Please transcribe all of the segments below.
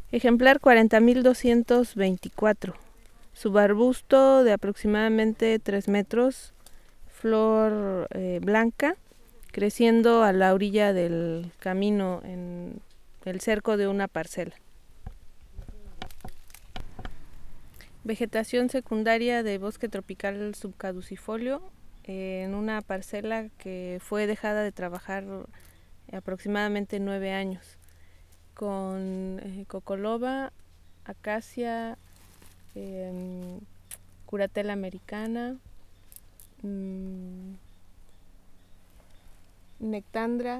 Ejemplar 40.224. Subarbusto de aproximadamente 3 metros, flor blanca, creciendo a la orilla del camino en el cerco de una parcela. Vegetación secundaria de bosque tropical subcaducifolio en una parcela que fue dejada de trabajar aproximadamente 9 años, con cocoloba, acacia, curatela americana, nectandra,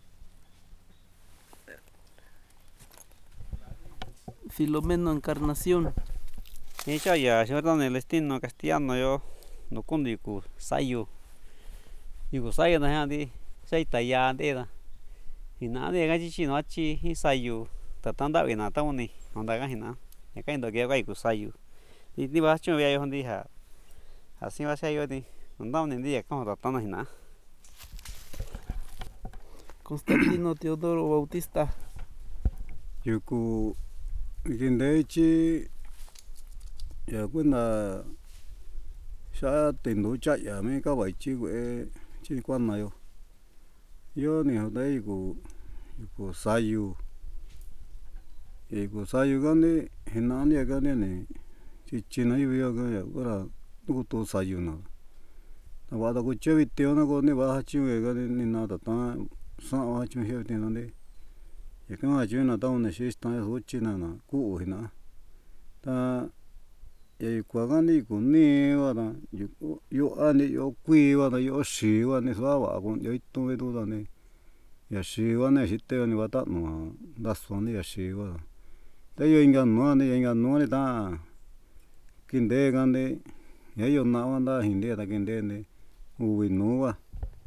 Filomeno Encarnación. Ella ya, ¿verdad? En el destino castellano yo no condigo sayo. Digo sayo na handi, saita ya andera. Y nada de gachi chino achi y sayo. Tatanda bina tauni, onda gajina. Ya caen do que gai sayo. Y vas chun via yo hondi ha. Así va a ser yo di. Onda un día como tatanda hina. Constantino Teodoro Bautista. Yuku Gindechi ya cuenta xa tendo chạy ya me ka bai chi we chi quan na yo ni ho dai ku sayu ga ne hinan ya ga ne chi na yu ya ga ya ora ku to sayu na na wa da ku che vi te na ko ne ba chi we ga ni na da ta sa wa chi he te na de ya ka ma chi na ta ne shi sta ho chi na na ku hina ta ya kwa ga ni ku ni wa da yo ani yo kui wa da yo shi wa ni sa wa ku yo to ve do da ne ya shi wa ne shi te ni wa ta no da so ni ya shi wa te yo inga no ni ta kinde ga ne ya yo na wa da hin de da kinde ne u vi no wa.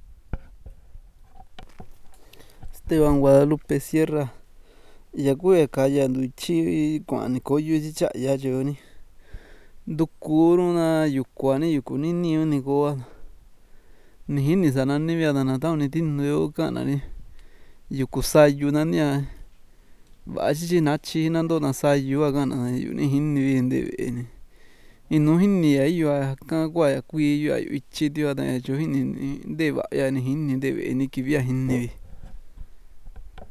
Esteban Guadalupe Sierra. Ya kue kaya nduchi kwani koyu chi cha ya joni. Dukuru na yukwani yukuni ni ko ni hini sana ni via na ta ni tin yo kana ni yukusayu na nia ba chi na chi na ndo na sayu aga na yu ni hini vi de ni inu hini ya yu ka kwa ya kui yu ichi dio da jo hini de ba ya ni hini de ni ki via hini vi